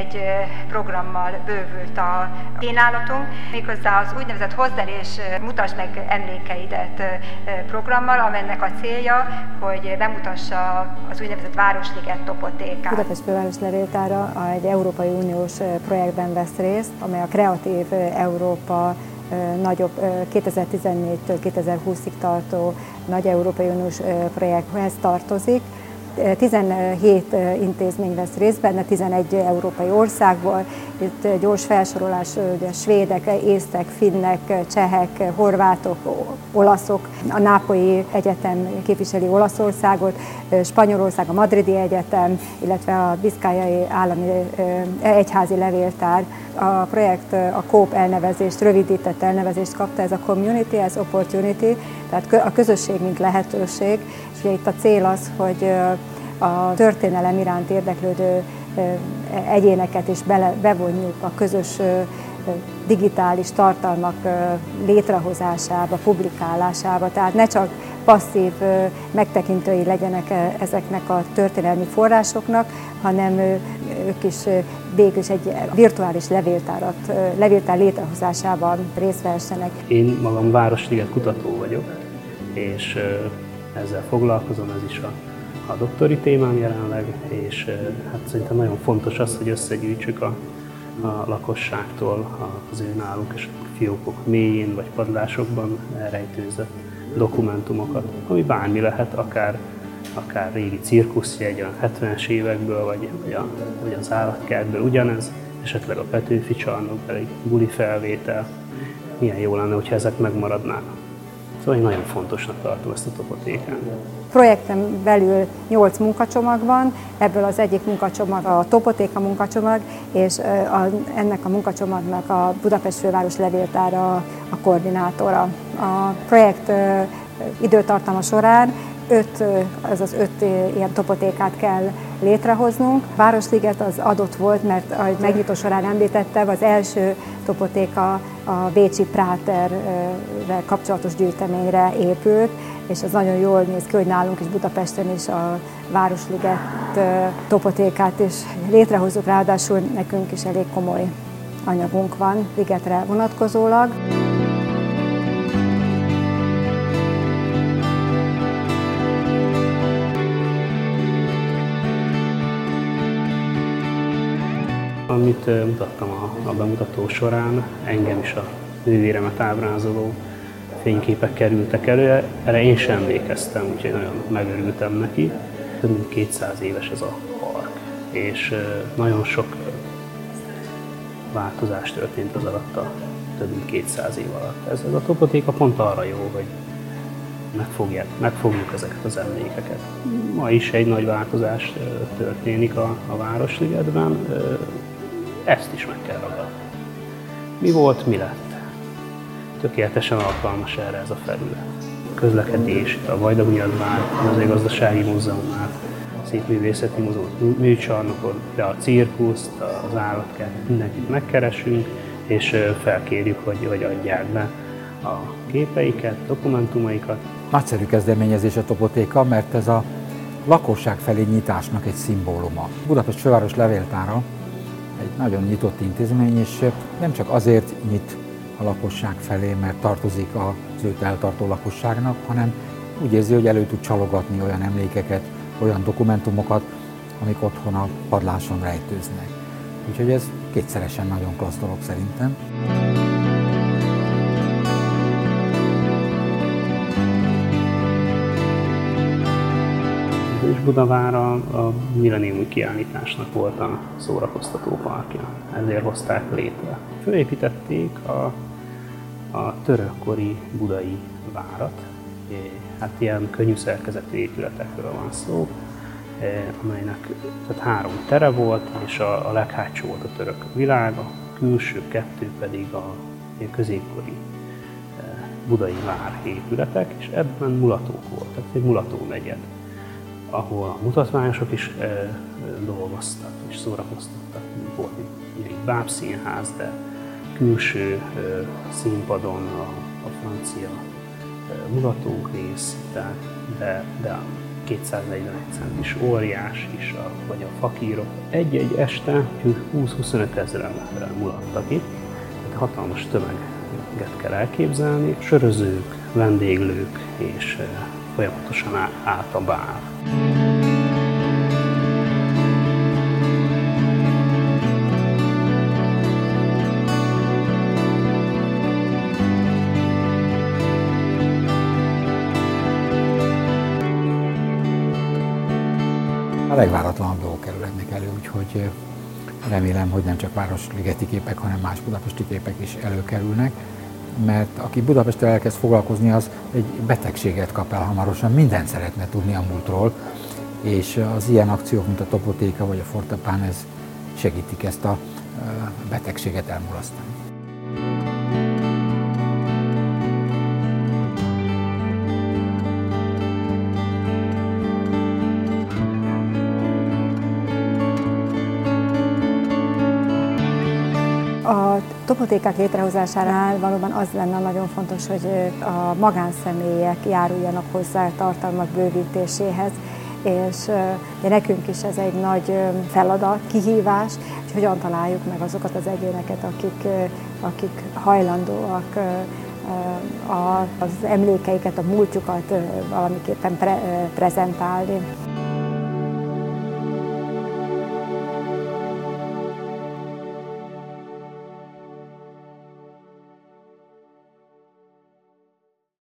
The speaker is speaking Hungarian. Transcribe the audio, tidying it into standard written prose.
egy programmal bővült a kínálatunk, méghozzá az úgynevezett hozd el és mutasd meg emlékeidet programmal, amelynek a célja, hogy bemutassa az úgynevezett Városliget topotékát. Budapest Főváros Levéltára egy Európai Uniós projektben vesz részt, amely a Kreatív Európa nagyobb 2014-től 2020-ig tartó nagy Európai Uniós projekthez tartozik. 17 intézmény vesz részt benne, 11 európai országból. Itt gyors felsorolás, ugye svédek, észtek, finnek, csehek, horvátok, olaszok. A Nápolyi Egyetem képviseli Olaszországot, Spanyolország, a Madridi Egyetem, illetve a Biszkájai Állami Egyházi Levéltár. A projekt a COOP elnevezést, rövidített elnevezést kapta, ez a Community as Opportunity, tehát a közösség mint lehetőség. És ugye itt a cél az, hogy a történelem iránt érdeklődő egyéneket is bevonjuk a közös digitális tartalmak létrehozásába, publikálásába, tehát ne csak passzív megtekintői legyenek ezeknek a történelmi forrásoknak, hanem ők is végül is egy virtuális levéltár létrehozásában részt vehessenek. Én magam Városliget kutató vagyok, és ezzel foglalkozom, ez is a doktori témám jelenleg, és hát szerintem nagyon fontos az, hogy összegyűjtsük a lakosságtól az ő náluk és a fiókok mélyén vagy padlásokban elrejtőzött dokumentumokat, ami bármi lehet, akár régi cirkuszjegy a 70-es évekből, vagy az állatkertből ugyanez, esetleg a Petőfi csarnok, egy buli felvétel. Milyen jó lenne, hogyha ezek megmaradnának. Szóval én nagyon fontosnak tartom ezt a topotékát. Projekten belül 8 munkacsomag van, ebből az egyik munkacsomag a topotéka munkacsomag, és ennek a munkacsomagnak a Budapest Főváros Levéltára a koordinátora. A projekt időtartama során 5 ilyen topotékát kell létrehoznunk. Városliget az adott volt, mert ahogy megnyitó során említettem, az első topotéka a bécsi Práterrel kapcsolatos gyűjteményre épült, és az nagyon jól néz ki, hogy nálunk is Budapesten is a Városliget topotékát is létrehozzuk, ráadásul nekünk is elég komoly anyagunk van ligetre vonatkozólag. Amit mutattam a bemutató során, engem is a nővéremet ábrázoló fényképek kerültek elő, erre én sem emlékeztem, úgyhogy nagyon megörültem neki. Több mint 200 éves ez a park, és nagyon sok változás történt az alatt a több mint 200 év alatt. Ez a topotéka pont arra jó, hogy megfogjuk ezeket az emlékeket. Ma is egy nagy változás történik a Városligetben, ezt is meg kell ragadni. Mi volt, mi lett? Tökéletesen alkalmas erre ez a felület. Közlekedés, a Vajdahunyadvár, a Mezőgazdasági Múzeumnál, a Szépművészeti Múzeum műcsarnokon, de a cirkuszt, az állatkert, mindenkit megkeresünk, és felkérjük, hogy adják be a képeiket, dokumentumaikat. Nagyszerű kezdeményezés a topotéka, mert ez a lakosság felé nyitásnak egy szimbóluma. Budapest Főváros Levéltára egy nagyon nyitott intézmény, és nem csak azért nyit a lakosság felé, mert tartozik az őt eltartó lakosságnak, hanem úgy érzi, hogy elő tud csalogatni olyan emlékeket, olyan dokumentumokat, amik otthon a padláson rejtőznek. Úgyhogy ez kétszeresen nagyon klassz dolog szerintem. És Budavára a milleniumi kiállításnak volt a szórakoztató parkja, ezért hozták létre. Fölépítették a törökkori budai várat, hát ilyen könnyű szerkezetű épületekről van szó, amelynek tehát 3 tere volt, és a leghátsó volt a török világ, a külső 2 pedig a középkori budai vár épületek, és ebben mulatók volt, tehát egy mulató negyed, ahol a mutatványosok is dolgoztak és szórakoztattak. Volt egy bábszínház, de külső színpadon a francia mulatók rész, de 241 centis óriás is, vagy a fakírok. Egy-egy este 20-25 ezeren mulattak itt, tehát hatalmas tömeget kell elképzelni. Sörözők, vendéglők és folyamatosan állt a bál. A legváratlanabb dolgok kerülhetnek elő, úgyhogy remélem, hogy nem csak városligeti képek, hanem más budapesti képek is előkerülnek, mert aki Budapesttel elkezd foglalkozni, az egy betegséget kap el hamarosan, mindent szeretne tudni a múltról, és az ilyen akciók, mint a Topotéka vagy a Fortepan, ez segítik ezt a betegséget elmulasztani. A topotékák létrehozásánál valóban az lenne nagyon fontos, hogy a magánszemélyek járuljanak hozzá tartalmak bővítéséhez, és nekünk is ez egy nagy feladat, kihívás, hogy hogyan találjuk meg azokat az egyéneket, akik hajlandóak az emlékeiket, a múltjukat valamiképpen prezentálni.